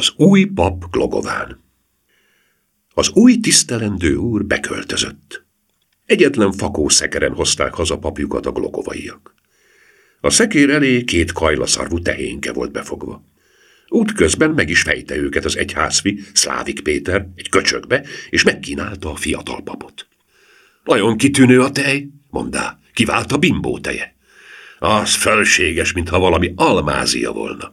Az új pap Glogován. Az új tisztelendő úr beköltözött. Egyetlen fakószekeren hozták haza papjukat a glogovaiak. A szekér elé 2 kajlaszarvú tehénke volt befogva. Útközben meg is fejte őket az egyházfi, Szlávik Péter egy köcsökbe, és megkínálta a fiatal papot. Nagyon kitűnő a tej, mondá, kivált a bimbó teje. Az fölséges, mintha valami almázia volna.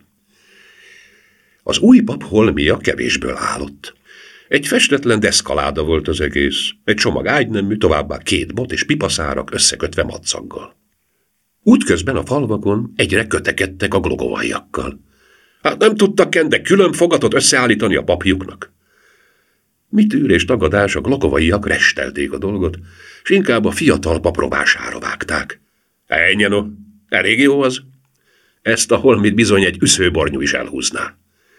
Az új pap holmia kevésből állott. Egy festetlen deszkaláda volt az egész, egy csomag ágynemű, továbbá 2 bot és pipaszárak összekötve madszaggal. Útközben a falvakon egyre kötekedtek a glogovaiakkal. Hát nem tudtak de külön fogatot összeállítani a papjuknak. Mit űr és tagadás, a glogovaiak restelték a dolgot, és inkább a fiatal pap rovására vágták. Ennyi no, elég jó az. Ezt a holmit bizony egy üszőbornyú is elhúzná.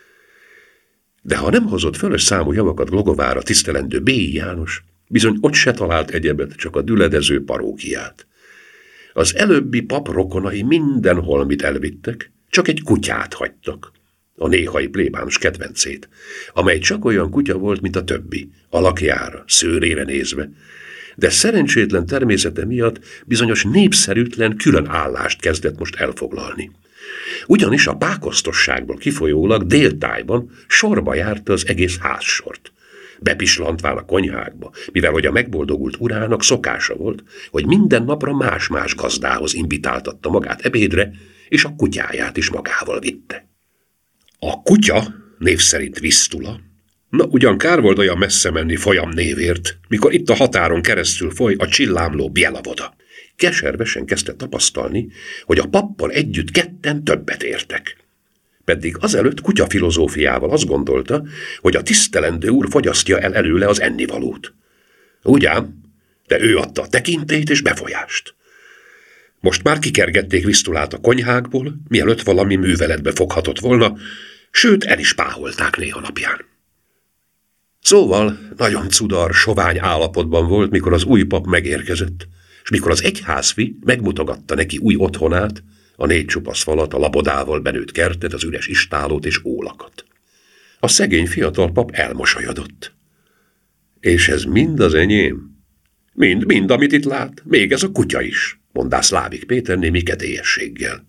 De ha nem hozott fölös számú javakat Glogovára tisztelendő B.I. János, bizony ott se talált egyebet, csak a düledező parókiát. Az előbbi pap rokonai minden holmit elvittek, csak egy kutyát hagytak, a néhai plébános kedvencét, amely csak olyan kutya volt, mint a többi, alakjára, szőrére nézve, de szerencsétlen természete miatt bizonyos népszerűtlen külön állást kezdett most elfoglalni. Ugyanis a pákosztosságból kifolyólag déltájban sorba járta az egész házsort. Bepislantván a konyhákba, mivel hogy a megboldogult urának szokása volt, hogy minden napra más-más gazdához invitáltatta magát ebédre, és a kutyáját is magával vitte. A kutya, név szerint Visztula, na ugyan kár volt olyan messze menni folyam névért, mikor itt a határon keresztül foly a csillámló Bielavoda. Keservesen kezdte tapasztalni, hogy a pappal együtt 2 többet értek. Pedig azelőtt kutyafilozófiával azt gondolta, hogy a tisztelendő úr fogyasztja el előle az ennivalót. Ugyan, de ő adta a tekintélyt és befolyást. Most már kikergették Visztulát a konyhákból, mielőtt valami műveletbe foghatott volna, sőt el is páholták néha napján. Szóval nagyon cudar, sovány állapotban volt, mikor az új pap megérkezett, és mikor az egyházfi megmutogatta neki új otthonát, a 4 csupasz falat, a labodával benőtt kertet, az üres istálót és ólakat. A szegény fiatal pap elmosolyodott. És ez mind az enyém? Mind, amit itt lát, még ez a kutya is, mondá Szlávik Péter némi kedélyességgel.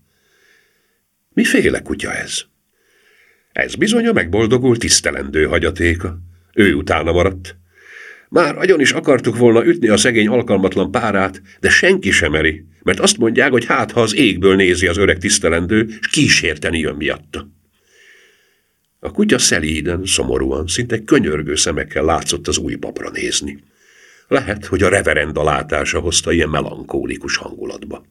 Miféle kutya ez? Ez bizony a megboldogult tisztelendő hagyatéka. Ő utána maradt. Már agyon is akartuk volna ütni a szegény alkalmatlan párát, de senki sem meri, mert azt mondják, hogy hát ha az égből nézi az öreg tisztelendő, s kísérteni jön miatta. A kutya szelíden, szomorúan, szinte könyörgő szemekkel látszott az új papra nézni. Lehet, hogy a reverenda látása hozta ilyen melankólikus hangulatba.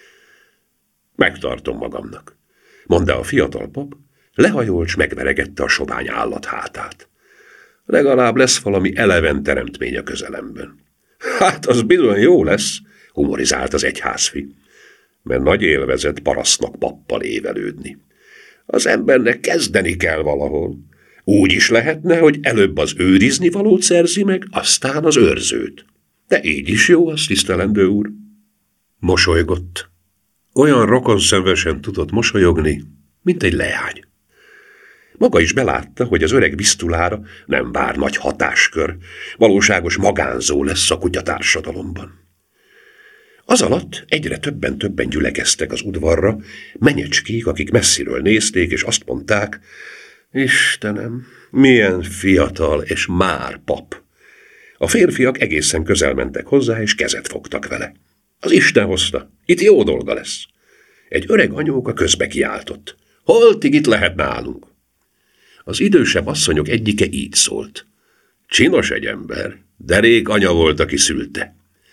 Megtartom magamnak, mondta a fiatal pap, lehajolt, s megveregette a sovány állat hátát. Legalább lesz valami eleven teremtmény a közelemben. Hát az bizony jó lesz, humorizált az egyházfi, mert nagy élvezet parasztnak pappal évelődni. Az embernek kezdeni kell valahol. Úgy is lehetne, hogy előbb az őrizni valót szerzi meg, aztán az őrzőt. De így is jó az, tisztelendő úr. Mosolygott. Olyan rokonszenvesen tudott mosolyogni, mint egy leány. Maga is belátta, hogy az öreg Visztulára nem vár nagy hatáskör, valóságos magánzó lesz a kutyatársadalomban. Az alatt egyre többen gyülekeztek az udvarra, menyecskék, akik messziről nézték, és azt mondták, Istenem, milyen fiatal és már pap. A férfiak egészen közel mentek hozzá, és kezet fogtak vele. Az Isten hozta, itt jó dolga lesz. Egy öreg anyóka közbe kiáltott. Holtig itt lehet nálunk? Az idősebb asszonyok egyike így szólt. Csinos egy ember, de rég anya volt, aki szülte.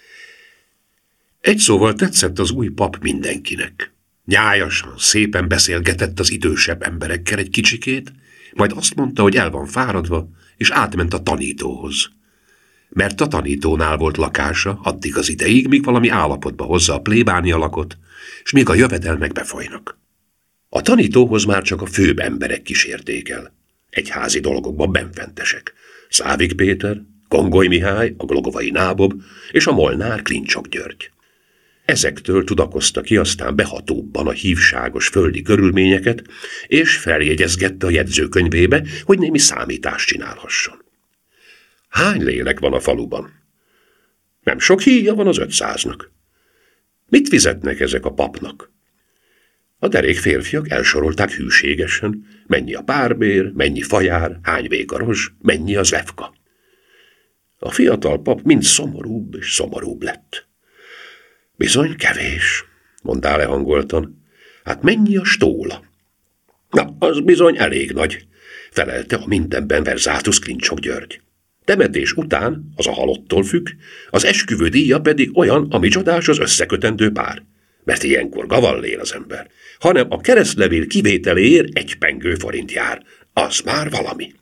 Egy szóval tetszett az új pap mindenkinek. Nyájasan, szépen beszélgetett az idősebb emberekkel egy kicsikét, majd azt mondta, hogy el van fáradva, és átment a tanítóhoz. Mert a tanítónál volt lakása addig az ideig, míg valami állapotba hozza a plébánia lakot, és míg a jövedelmek befolynak. A tanítóhoz már csak a főbb emberek kísérték el. Egyházi dolgokban benfentesek. Szávik Péter, Kongoly Mihály, a glogovai Nábob és a Molnár Klincsok György. Ezektől tudakozta ki aztán behatóbban a hívságos földi körülményeket, és feljegyezgette a jegyzőkönyvébe, hogy némi számítást csinálhasson. Hány lélek van a faluban? Nem sok híja van az 500-nak. Mit fizetnek ezek a papnak? A derék férfiak elsorolták hűségesen, mennyi a párbér, mennyi fajár, hány vékarozs, mennyi az levka. A fiatal pap mind szomorúbb és szomorúbb lett. Bizony kevés, mondta lehangoltan. Hát mennyi a stóla? Na, az bizony elég nagy, felelte a mindenben verzátus Klincsok György. Temetés után, az a halottól függ, az esküvő díja pedig olyan, ami csodás az összekötendő pár. Mert ilyenkor gavallér az ember, hanem a keresztlevél kivételéért 1 pengő forint jár. Az már valami.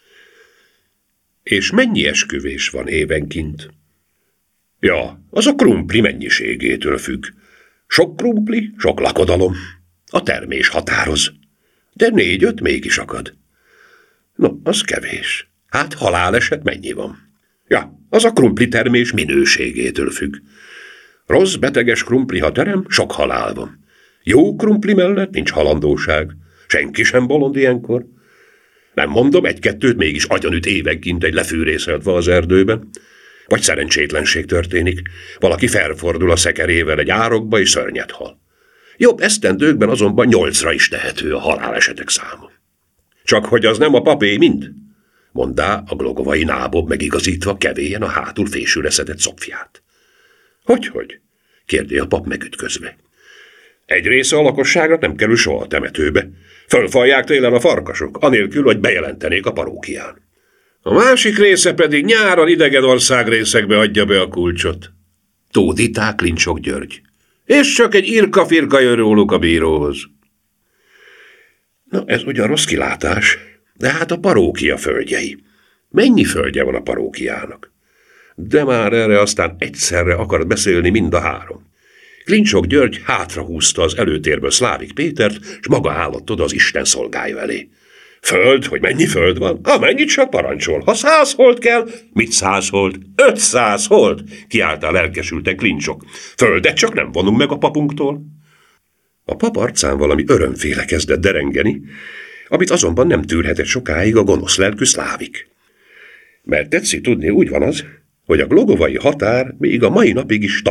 És mennyi esküvés van évenként? Ja, az a krumpli mennyiségétől függ. Sok krumpli, sok lakodalom. A termés határoz. De 4-5 mégis akad. No, az kevés. Hát haláleset mennyi van? Ja, az a krumpli termés minőségétől függ. Rossz, beteges krumpli, ha terem, sok halál van. Jó krumpli mellett nincs halandóság. Senki sem bolond ilyenkor. Nem mondom, 1-2 mégis agyonüt évenként egy lefűrészelt va az erdőben. Vagy szerencsétlenség történik. Valaki felfordul a szekerével egy árokba és szörnyet hal. Jobb esztendőkben azonban 8-ra is tehető a halálesetek száma. Csak hogy az nem a papé mind, mondá a glogovai nábob megigazítva kevélyen a hátul fésűre szedett szopfját. Hogy? Kérdi a pap megütközve. Egy része a lakosságra nem kerül soha a temetőbe. Fölfalják télen a farkasok, anélkül, hogy bejelentenék a parókián. A másik része pedig nyáron idegen országrészekbe adja be a kulcsot. Tódítá Klincsok György. És csak egy irka-firka jön róluk a bíróhoz. Na, ez ugyan rossz kilátás, de hát a parókia földjei. Mennyi földje van a parókiának? De már erre aztán egyszerre akart beszélni mind a 3. Klincsok György hátrahúzta az előtérből Szlávik Pétert, s maga állott oda az Isten szolgája elé. Föld, hogy mennyi föld van? Amennyit csak parancsol. Ha 100 hold kell, mit 100 hold? 500 hold, kiáltál lelkesülten Klincsok. Földet csak nem vonunk meg a papunktól. A pap arcán valami örömféle kezdett derengeni, amit azonban nem tűrhetett sokáig a gonosz lelkű Szlávik. Mert tetszik tudni, úgy van az, hogy a glogovai határ még a mai napig is